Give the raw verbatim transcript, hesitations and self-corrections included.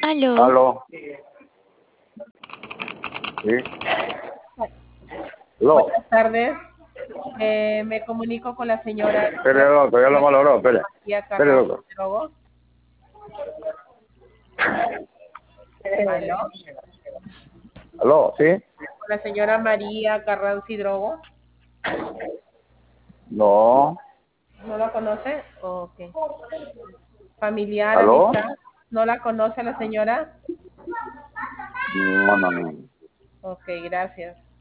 Aló. Aló. Sí. Aló. Buenas tardes. Eh, me comunico con la señora Espere, doctor, ya lo valoró, espere. María Espere, Carrasco doctor. Drogo. ¿Aló? Aló, ¿sí? Con la señora María Carranza Drogo. No. ¿No la conoce? Ok. Familiar, ¿Aló? amistad. ¿No la conoce la señora? No, no, no. Ok, gracias.